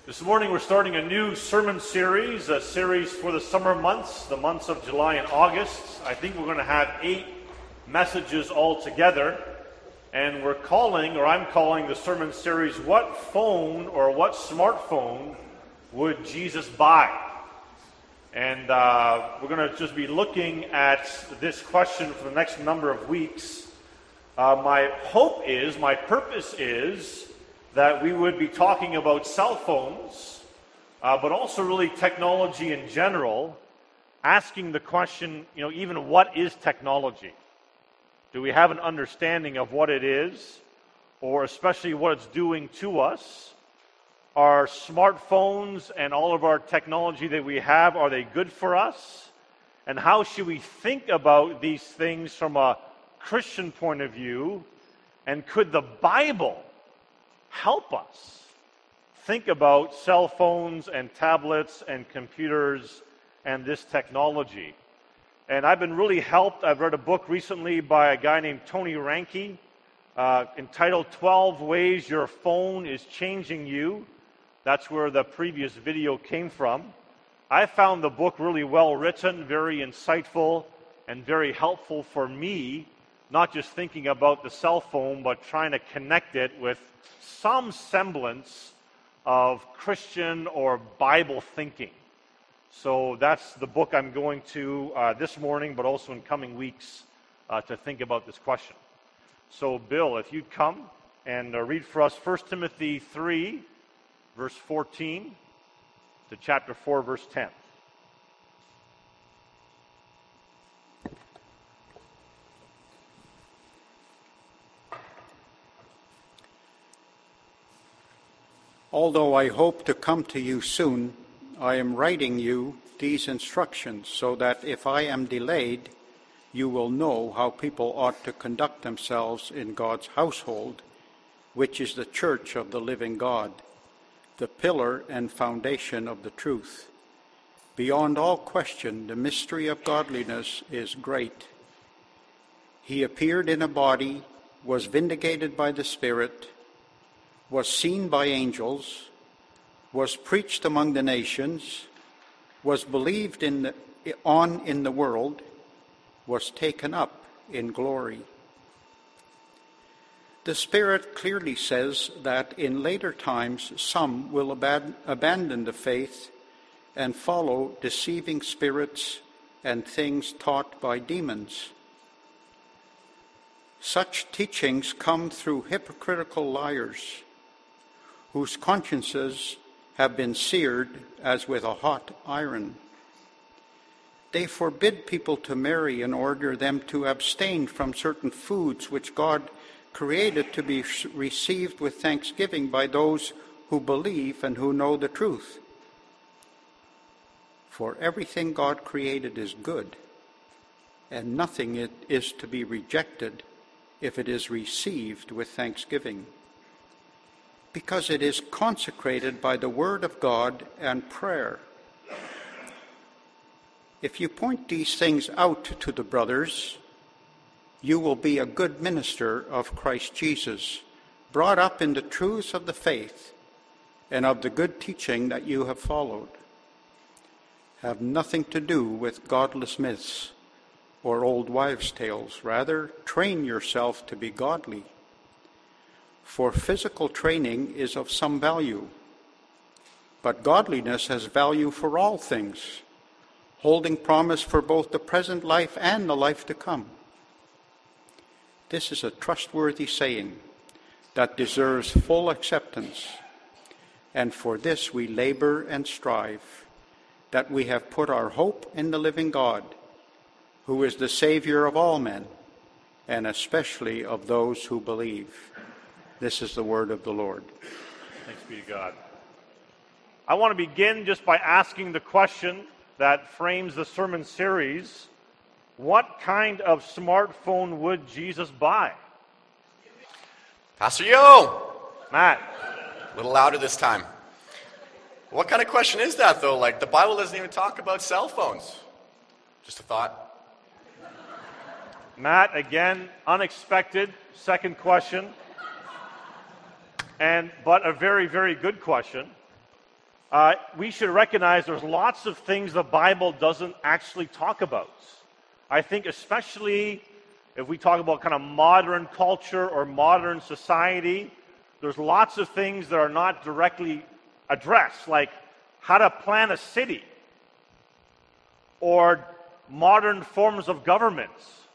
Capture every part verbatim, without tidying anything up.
This morning we're starting a new sermon series, a series for the summer months, the months of July and August. I think we're going to have eight messages all together, and we're calling, or I'm calling the sermon series, What Phone or What Smartphone Would Jesus Buy? And uh, we're going to just be looking at this question for the next number of weeks. Uh, my hope is, my purpose is, that we would be talking about cell phones, uh, but also really technology in general, asking the question, you know, even what is technology? Do we have an understanding of what it is, or especially what it's doing to us? Are smartphones and all of our technology that we have, are they good for us? And how should we think about these things from a Christian point of view? And could the Bible help us think about cell phones and tablets and computers and this technology? And I've been really helped. I've read a book recently by a guy named Tony Reinke uh, entitled twelve Ways Your Phone is Changing You. That's where the previous video came from. I found the book really well written, very insightful, and very helpful for me, not just thinking about the cell phone, but trying to connect it with some semblance of Christian or Bible thinking. So that's the book I'm going to uh, this morning, but also in coming weeks uh, to think about this question. So Bill, if you'd come and uh, read for us First Timothy three, verse fourteen, to chapter four, verse ten. Although I hope to come to you soon, I am writing you these instructions so that if I am delayed, you will know how people ought to conduct themselves in God's household, which is the church of the living God, the pillar and foundation of the truth. Beyond all question, the mystery of godliness is great. He appeared in a body, was vindicated by the Spirit, was seen by angels, was preached among the nations, was believed in the, on in the world, was taken up in glory. The Spirit clearly says that in later times some will aban- abandon the faith and follow deceiving spirits and things taught by demons. Such teachings come through hypocritical liars, whose consciences have been seared as with a hot iron. They forbid people to marry and order them to abstain from certain foods which God created to be received with thanksgiving by those who believe and who know the truth. For everything God created is good, and nothing it is to be rejected if it is received with thanksgiving, because it is consecrated by the word of God and prayer. If you point these things out to the brothers, you will be a good minister of Christ Jesus, brought up in the truths of the faith and of the good teaching that you have followed. Have nothing to do with godless myths or old wives' tales. Rather, train yourself to be godly. For physical training is of some value, but godliness has value for all things, holding promise for both the present life and the life to come. This is a trustworthy saying that deserves full acceptance, and for this we labor and strive, that we have put our hope in the living God, who is the Savior of all men, and especially of those who believe. This is the word of the Lord. Thanks be to God. I want to begin just by asking the question that frames the sermon series: what kind of smartphone would Jesus buy? Pastor Yo! Matt. A little louder this time. What kind of question is that, though? Like, the Bible doesn't even talk about cell phones. Just a thought. Matt, again, unexpected second question. And but a very, very good question. uh, we should recognize there's lots of things the Bible doesn't actually talk about. I think especially if we talk about kind of modern culture or modern society, there's lots of things that are not directly addressed, like how to plan a city, or modern forms of government,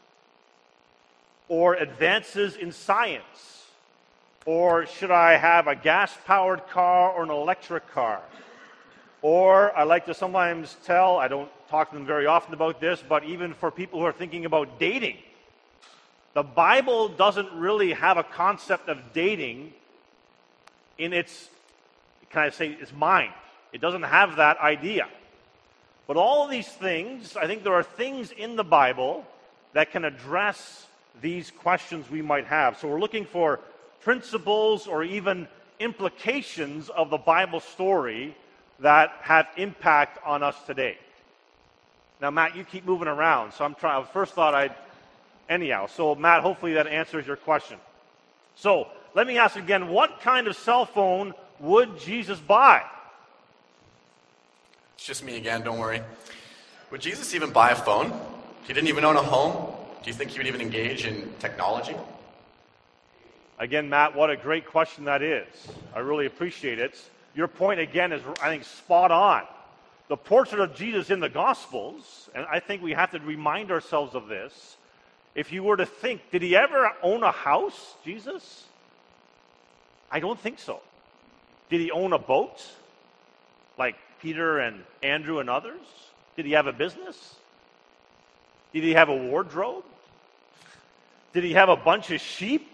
or advances in science, or should I have a gas-powered car or an electric car? Or I like to sometimes tell, I don't talk to them very often about this, but even for people who are thinking about dating, the Bible doesn't really have a concept of dating in its, can I say, its mind. It doesn't have that idea. But all of these things, I think there are things in the Bible that can address these questions we might have. So we're looking for principles or even implications of the Bible story that have impact on us today. Now, Matt, you keep moving around, so I'm trying. First thought I'd, anyhow. So, Matt, hopefully that answers your question. So, let me ask again: what kind of cell phone would Jesus buy? It's just me again. Don't worry. Would Jesus even buy a phone? He didn't even own a home. Do you think he would even engage in technology? Again, Matt, what a great question that is. I really appreciate it. Your point, again, is, I think, spot on. The portrait of Jesus in the Gospels, and I think we have to remind ourselves of this, if you were to think, did he ever own a house, Jesus? I don't think so. Did he own a boat, like Peter and Andrew and others? Did he have a business? Did he have a wardrobe? Did he have a bunch of sheep?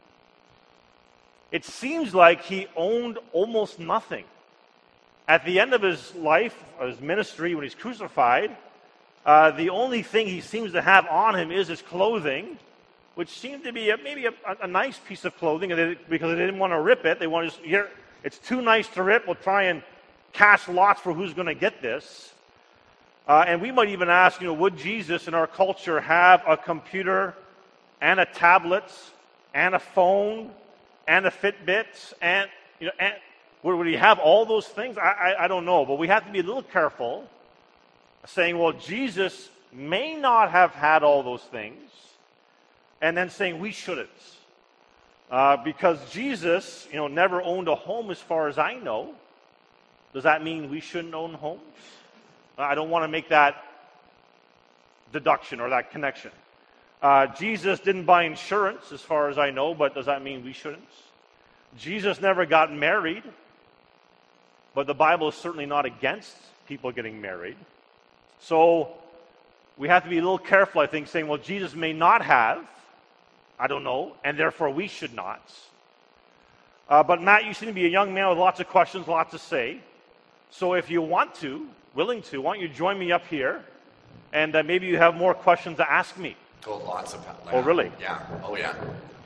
It seems like he owned almost nothing. At the end of his life, his ministry, when he's crucified, uh, the only thing he seems to have on him is his clothing, which seemed to be a, maybe a, a nice piece of clothing, and they, because they didn't want to rip it. They wanted to, here, it's too nice to rip. We'll try and cast lots for who's going to get this. Uh, and we might even ask, you know, would Jesus in our culture have a computer and a tablet and a phone and a Fitbit, and, you know, and would he have all those things? I, I, I don't know, but we have to be a little careful saying, well, Jesus may not have had all those things, and then saying we shouldn't. Uh, because Jesus, you know, never owned a home as far as I know. Does that mean we shouldn't own homes? I don't want to make that deduction or that connection. Uh, Jesus didn't buy insurance, as far as I know, but does that mean we shouldn't? Jesus never got married, but the Bible is certainly not against people getting married. So we have to be a little careful, I think, saying, well, Jesus may not have, I don't know, and therefore we should not. Uh, but Matt, you seem to be a young man with lots of questions, lots to say. So if you want to, willing to, why don't you join me up here, and uh, maybe you have more questions to ask me. Oh, lots of. Like, oh, really? Yeah. Oh, yeah.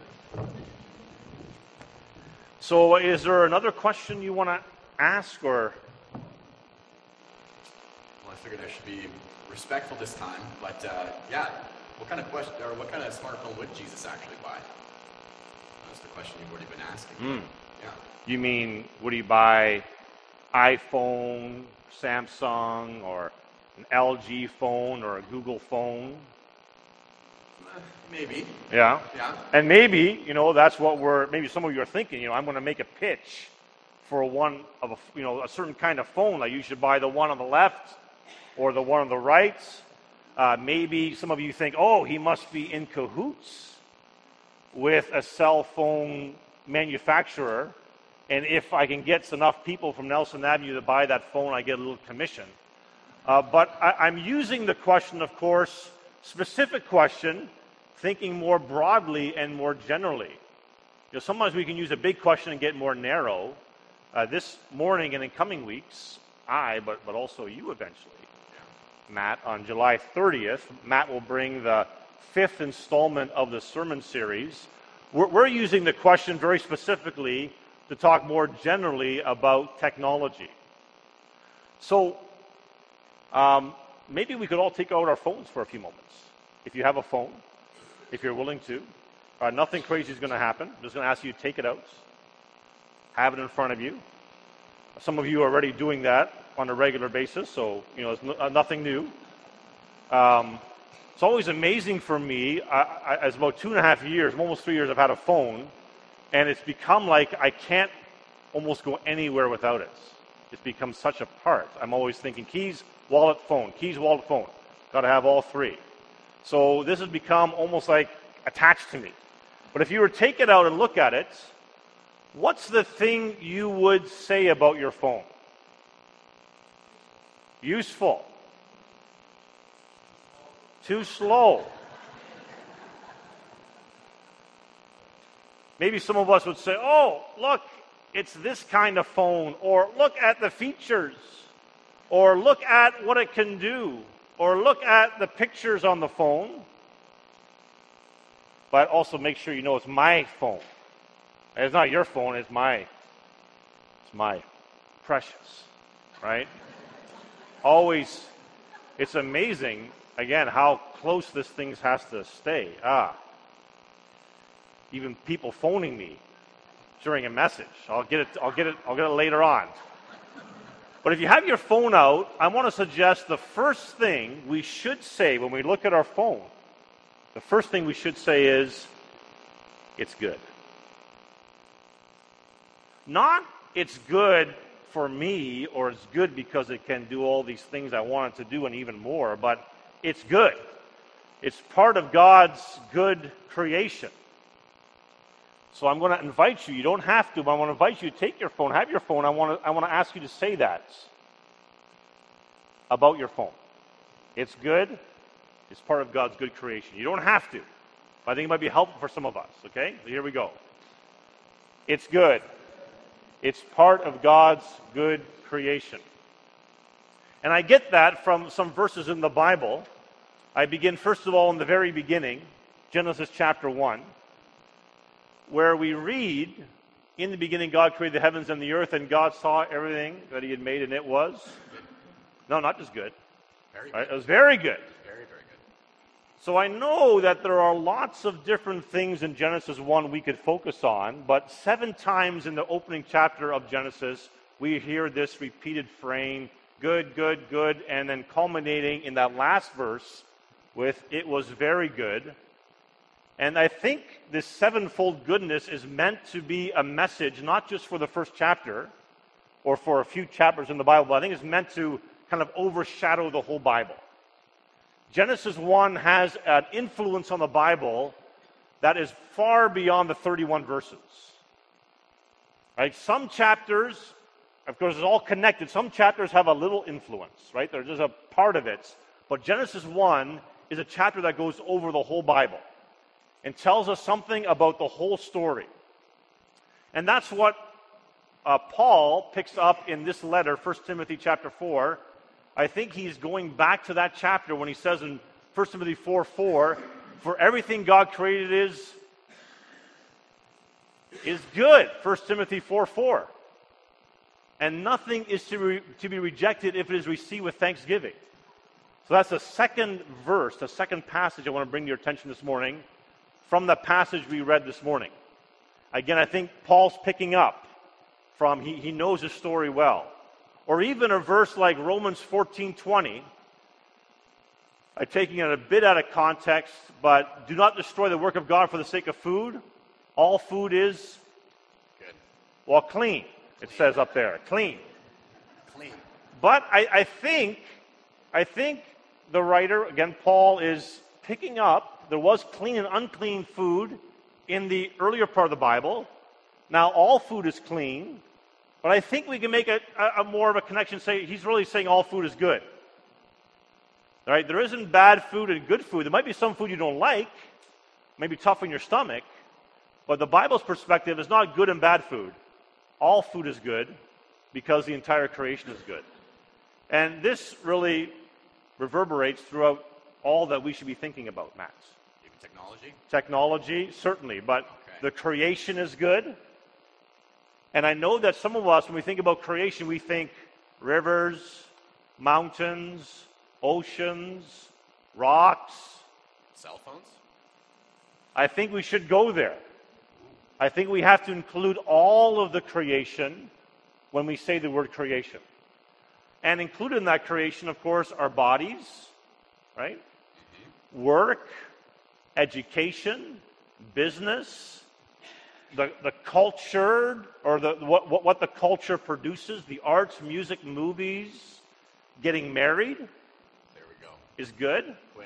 So is there another question you want to ask, or? Well, I figured I should be respectful this time, but uh, yeah, what kind of question or what kind of smartphone would Jesus actually buy? That's the question you've already been asking. Mm. Yeah. You mean, would he buy iPhone, Samsung, or an L G phone, or a Google phone? Uh, maybe. Yeah. Yeah. And maybe, you know, that's what we're, maybe some of you are thinking, you know, I'm going to make a pitch for one of a, you know, a certain kind of phone. Like you should buy the one on the left or the one on the right. Uh, maybe some of you think, oh, he must be in cahoots with a cell phone manufacturer. And if I can get enough people from Nelson Avenue to buy that phone, I get a little commission. Uh, but I, I'm using the question, of course, specific question, thinking more broadly and more generally. You know, sometimes we can use a big question and get more narrow. Uh, this morning and in coming weeks, I, but, but also you eventually, Matt, on July thirtieth, Matt will bring the fifth installment of the sermon series. We're, we're using the question very specifically to talk more generally about technology. So um, maybe we could all take out our phones for a few moments. If you have a phone, if you're willing to, uh, nothing crazy is going to happen. I'm just going to ask you to take it out, have it in front of you. Some of you are already doing that on a regular basis, so you know it's no, uh, nothing new. Um, it's always amazing for me. I, I, as about two and a half years, almost three years, I've had a phone, and it's become like I can't almost go anywhere without it. It's become such a part. I'm always thinking keys, wallet, phone, keys, wallet, phone. Got to have all three. So this has become almost like attached to me. But if you were to take it out and look at it, what's the thing you would say about your phone? Useful. Too slow. Maybe some of us would say, oh, look, it's this kind of phone, or look at the features, or look at what it can do, or look at the pictures on the phone. But also make sure you know it's my phone. It's not your phone, it's my, it's my precious, right? Always, it's amazing, again, how close this thing has to stay. Ah, even people phoning me during a message. I'll get it, I'll get it, I'll get it later on. But if you have your phone out, I want to suggest the first thing we should say when we look at our phone, the first thing we should say is, it's good. Not, it's good for me, or it's good because it can do all these things I want it to do and even more, but it's good. It's part of God's good creation. So I'm going to invite you, you don't have to, but I want to invite you to take your phone, have your phone. I want to, I want to ask you to say that about your phone. It's good. It's part of God's good creation. You don't have to, but I think it might be helpful for some of us, okay? So here we go. It's good. It's part of God's good creation. And I get that from some verses in the Bible. I begin, first of all, in the very beginning, Genesis chapter one, where we read, in the beginning God created the heavens and the earth, and God saw everything that he had made, and it was, no, not just good. Very Right? good. It was very good. Very, very good. So I know that there are lots of different things in Genesis one we could focus on, but seven times in the opening chapter of Genesis, we hear this repeated frame, good, good, good, and then culminating in that last verse with, it was very good. And I think this sevenfold goodness is meant to be a message, not just for the first chapter, or for a few chapters in the Bible, but I think it's meant to kind of overshadow the whole Bible. Genesis one has an influence on the Bible that is far beyond the thirty-one verses. Right? Some chapters, of course, it's all connected. Some chapters have a little influence, right? They're just a part of it. But Genesis one is a chapter that goes over the whole Bible and tells us something about the whole story. And that's what uh, Paul picks up in this letter, First Timothy chapter four. I think he's going back to that chapter when he says in First Timothy four four, for everything God created is, is good, First Timothy four four. And nothing is to, re, to be rejected if it is received with thanksgiving. So that's the second verse, the second passage I want to bring to your attention this morning from the passage we read this morning. Again, I think Paul's picking up from, he, he knows his story well. Or even a verse like Romans fourteen twenty. I'm taking it a bit out of context, but do not destroy the work of God for the sake of food. All food is Good. well clean, it says up there. Clean. Clean. But I, I think I think the writer, again, Paul, is picking up, there was clean and unclean food in the earlier part of the Bible. Now all food is clean. But I think we can make a, a, a more of a connection, say he's really saying all food is good. All right, there isn't bad food and good food. There might be some food you don't like, maybe tough on your stomach, but the Bible's perspective is not good and bad food. All food is good because the entire creation is good. And this really reverberates throughout all that we should be thinking about, Max. Even technology? Technology, certainly, but Okay. the creation is good. And I know that some of us, when we think about creation, we think rivers, mountains, oceans, rocks. Cell phones? I think we should go there. I think we have to include all of the creation when we say the word creation. And included in that creation, of course, are bodies, right? Work, education, business, the, the culture, or the what, what, what the culture produces, the arts, music, movies, getting married. There we go. Is good. Quinn.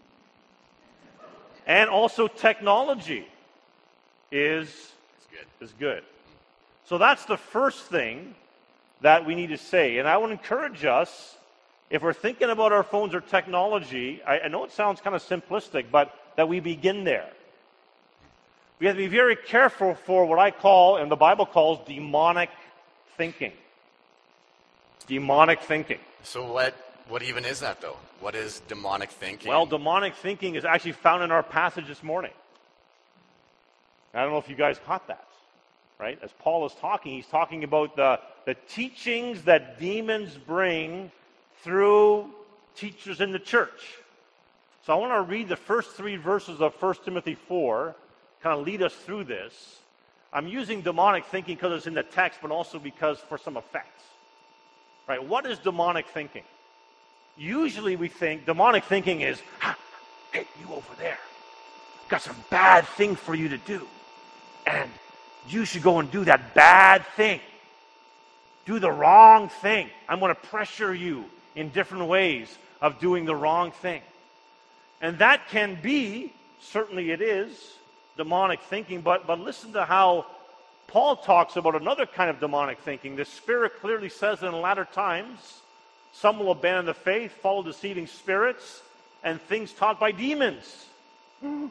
And also technology is, It's good. is good. So that's the first thing that we need to say. And I would encourage us, if we're thinking about our phones or technology, I, I know it sounds kind of simplistic, but that we begin there. We have to be very careful for what I call, and the Bible calls, demonic thinking. Demonic thinking. So what what even is that, though? What is demonic thinking? Well, demonic thinking is actually found in our passage this morning. I don't know if you guys caught that, right? As Paul is talking, he's talking about the, the teachings that demons bring through teachers in the church. So I want to read the first three verses of First Timothy four, kind of lead us through this. I'm using demonic thinking because it's in the text, but also because for some effects. Right? What is demonic thinking? Usually we think demonic thinking is, ah, hey, you over there, got some bad thing for you to do. And you should go and do that bad thing. Do the wrong thing. I'm going to pressure you in different ways of doing the wrong thing. And that can be, certainly it is, demonic thinking, but, but listen to how Paul talks about another kind of demonic thinking. The Spirit clearly says that in latter times, some will abandon the faith, follow deceiving spirits, and things taught by demons. Mm.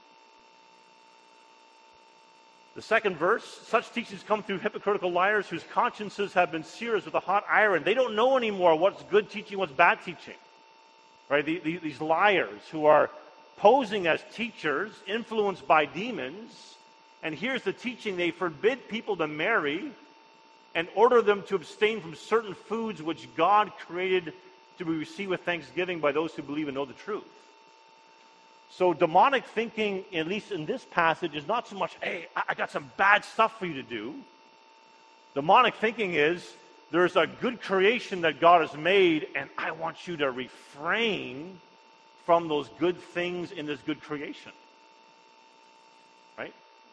The second verse, such teachings come through hypocritical liars whose consciences have been seared with a hot iron. They don't know anymore what's good teaching, what's bad teaching. Right? The, the, these liars who are posing as teachers, influenced by demons, and here's the teaching: they forbid people to marry and order them to abstain from certain foods which God created to be received with thanksgiving by those who believe and know the truth. So demonic thinking, at least in this passage, is not so much, hey, I got some bad stuff for you to do. Demonic thinking is, there's a good creation that God has made, and I want you to refrain from those good things in this good creation. Right?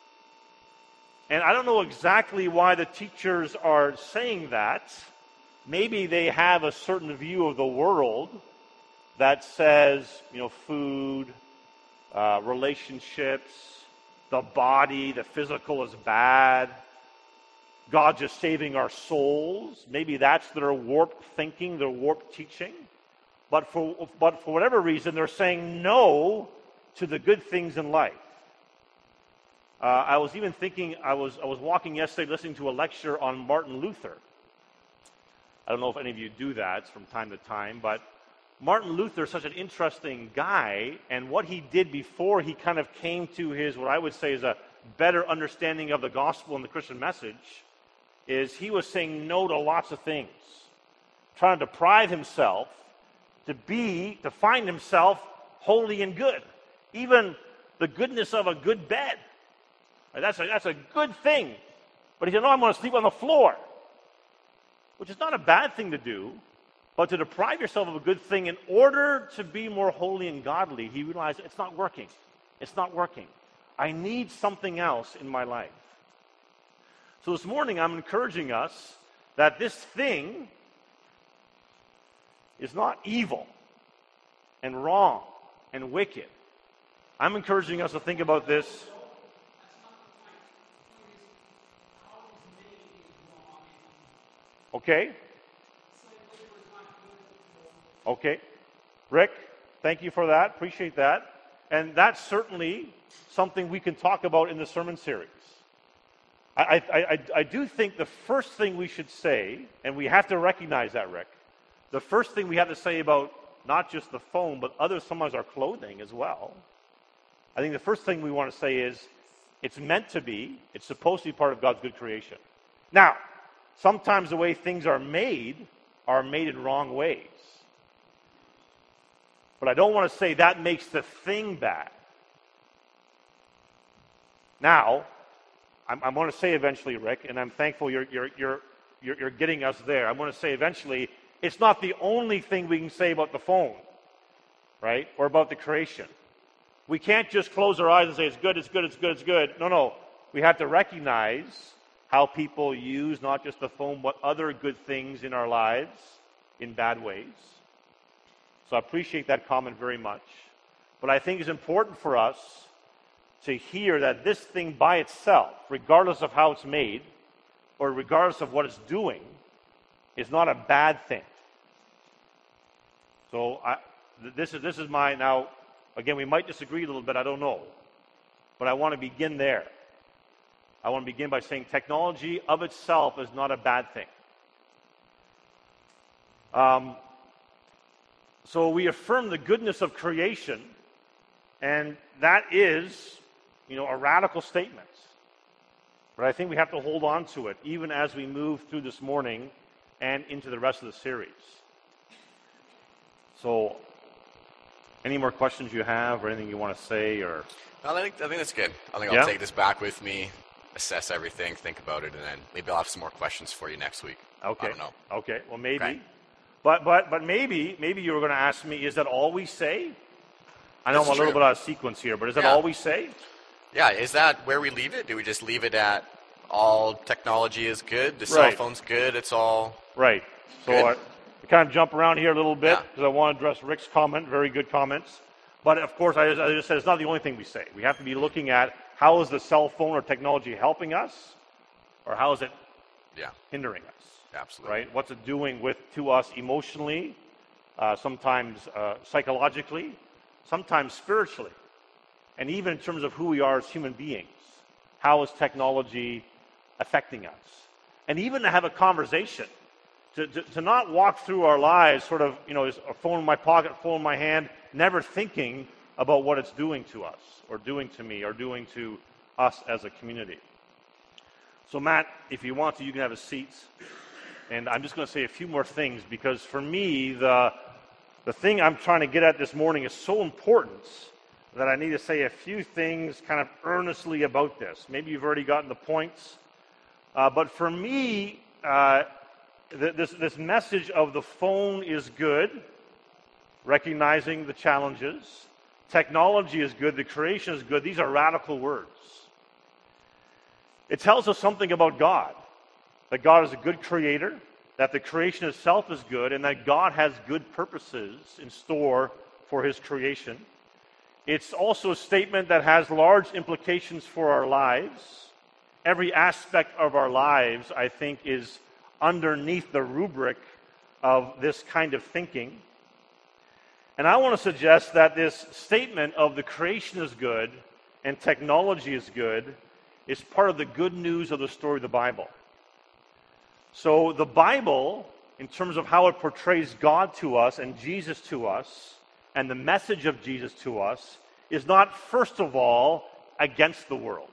And I don't know exactly why the teachers are saying that. Maybe they have a certain view of the world that says, you know, food, uh, relationships, the body, the physical is bad. God just saving our souls. Maybe that's their warped thinking, their warped teaching. But for, but for whatever reason, they're saying no to the good things in life. Uh, I was even thinking, I was, I was walking yesterday listening to a lecture on Martin Luther. I don't know if any of you do that from time to time, but Martin Luther is such an interesting guy, and what he did before he kind of came to his, what I would say is a better understanding of the gospel and the Christian message, is he was saying no to lots of things, trying to deprive himself to be, to find himself holy and good. Even the goodness of a good bed. That's a, that's a good thing. But he said, no, I'm going to sleep on the floor. Which is not a bad thing to do, but to deprive yourself of a good thing in order to be more holy and godly, he realized it's not working. It's not working. I need something else in my life. So this morning I'm encouraging us that this thing is not evil and wrong and wicked. I'm encouraging us to think about this. Okay? Okay. Rick, thank you for that. Appreciate that. And that's certainly something we can talk about in the sermon series. I, I, I, I do think the first thing we should say, and we have to recognize that, Rick, the first thing we have to say about not just the phone, but other sometimes our clothing as well, I think the first thing we want to say is it's meant to be, it's supposed to be part of God's good creation. Now, sometimes the way things are made are made in wrong ways. But I don't want to say that makes the thing bad. Now, I'm, I'm going to say eventually, Rick, and I'm thankful you're, you're, you're you're, you're getting us there. I want to say eventually, it's not the only thing we can say about the phone, right? Or about the creation. We can't just close our eyes and say, it's good, it's good, it's good, it's good. No, no. We have to recognize how people use not just the phone, but other good things in our lives in bad ways. So I appreciate that comment very much. But I think it's important for us to hear that this thing by itself, regardless of how it's made, or regardless of what it's doing, is not a bad thing. So I, this is this is my, now, again, we might disagree a little bit, I don't know. But I want to begin there. I want to begin by saying technology of itself is not a bad thing. Um, so we affirm the goodness of creation, and that is, you know, a radical statement. But I think we have to hold on to it, even as we move through this morning and into the rest of the series. So, any more questions you have, or anything you want to say, or? No, I think I think that's good. I think Yeah? I'll take this back with me, assess everything, think about it, and then maybe I'll have some more questions for you next week. Okay. I don't know. Okay. Well, maybe. Okay. But but but maybe maybe you were going to ask me, is that all we say? I know That's I'm a little true. bit out of sequence here, but is that Yeah. all we say? Yeah, is that where we leave it? Do we just leave it at all technology is good, the cell Right. phone's good, it's all... Right. So Good. I, I kind of jump around here a little bit Yeah. because I want to address Rick's comment. Very good comments. But of course, I, I just said it's not the only thing we say. We have to be looking at how is the cell phone or technology helping us, or how is it Yeah, hindering us? absolutely. Right? What's it doing with to us emotionally, uh, sometimes uh, psychologically, sometimes spiritually, and even in terms of who we are as human beings. How is technology affecting us? And even to have a conversation, to, to, to not walk through our lives sort of, you know, a phone in my pocket, phone in my hand, never thinking about what it's doing to us, or doing to me, or doing to us as a community. So Matt, if you want to, you can have a seat. And I'm just going to say a few more things, because for me, the, the thing I'm trying to get at this morning is so important that I need to say a few things kind of earnestly about this. Maybe you've already gotten the points. Uh, but for me, uh, th- this, this message of the phone is good, recognizing the challenges. Technology is good, the creation is good. These are radical words. It tells us something about God, that God is a good creator, that the creation itself is good, and that God has good purposes in store for his creation. It's also a statement that has large implications for our lives. Every aspect of our lives, I think, is underneath the rubric of this kind of thinking. And I want to suggest that this statement of the creation is good and technology is good is part of the good news of the story of the Bible. So the Bible, in terms of how it portrays God to us and Jesus to us, and the message of Jesus to us, is not, first of all, against the world.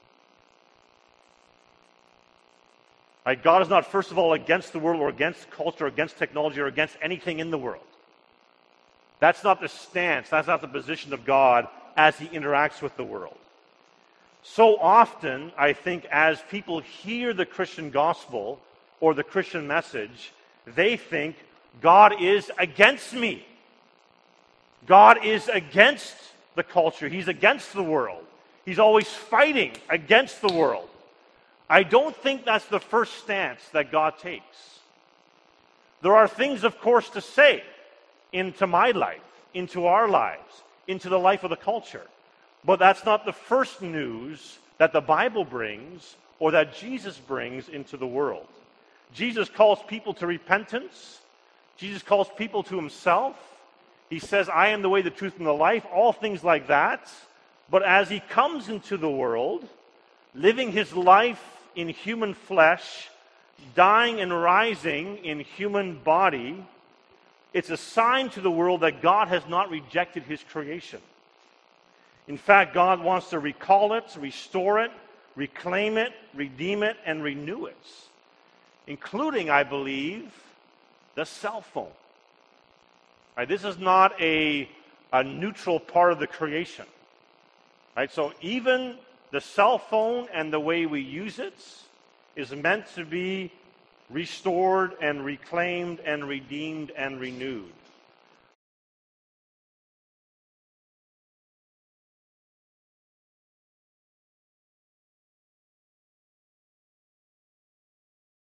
Right? God is not, first of all, against the world or against culture or against technology or against anything in the world. That's not the stance, that's not the position of God as he interacts with the world. So often, I think, as people hear the Christian gospel or the Christian message, they think, God is against me. God is against the culture. He's against the world. He's always fighting against the world. I don't think that's the first stance that God takes. There are things, of course, to say into my life, into our lives, into the life of the culture. But that's not the first news that the Bible brings or that Jesus brings into the world. Jesus calls people to repentance. Jesus calls people to himself. He says, I am the way, the truth, and the life, all things like that. But as he comes into the world, living his life in human flesh, dying and rising in human body, it's a sign to the world that God has not rejected his creation. In fact, God wants to recall it, restore it, reclaim it, redeem it, and renew it, including, I believe, the cell phone. Right, this is not a, a neutral part of the creation. Right, so even the cell phone and the way we use it is meant to be restored and reclaimed and redeemed and renewed.